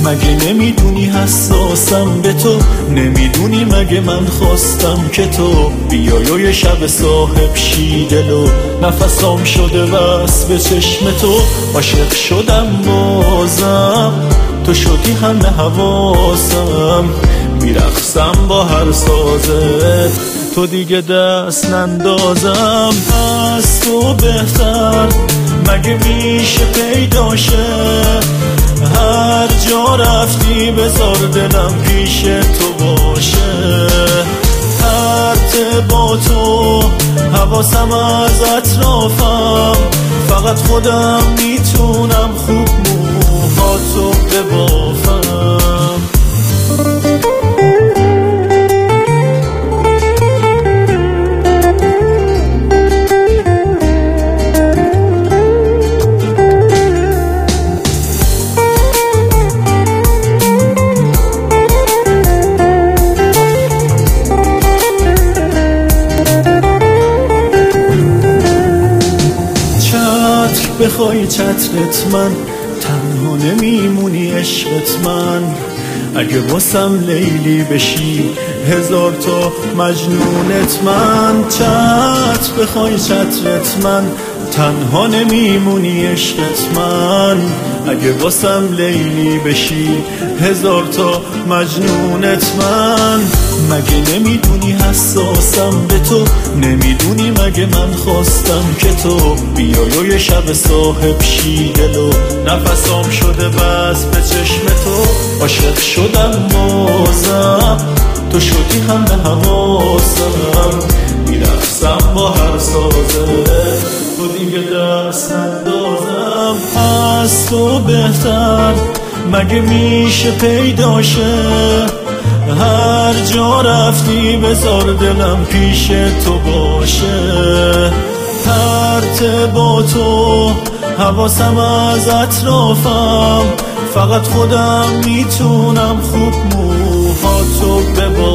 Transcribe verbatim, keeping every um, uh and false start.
مگه نمیدونی حساسم به تو؟ نمیدونی مگه من خواستم که تو بیای یه شب صاحب شی دلو نفسام شده بس به چشم تو. عاشق شدم بازم تو شدی همه حواسم، میرقصم با هر سازت تو دیگه دست نندازم. از تو بهتر مگه میشه پیداشه؟ هر جا رفتی بذار دلم پیش تو باشه. هر با تو حواسم از اطرافم، فقط خودم میتونم خوب موهاتو ببافم. بخوای چترت من تنها نمیمونی عشقت من. اگه واسم لیلی بشی هزار تا مجنونت من. چتر بخوای چترت من تنها نمیمونی عشقت من. اگه واسم لیلی بشی هزار تا مجنونت من. مگه نمیدونی حساسم به تو؟ نمیدونی مگه من خواستم که تو بیای یه شب صاحب شی دلو نفسام شده بس به چشم تو. عاشق شدم بازم تو شدی همه حواسم، میرقصم با هر سازه تو دیگه دست نندازم. از تو بهتر مگه میشه پیداشه؟ هر جا رفتی بذار دلم پیش تو باشه. هر با تو حواسم از اطرافم، فقط خودم میتونم خوب موهاتو ببارم.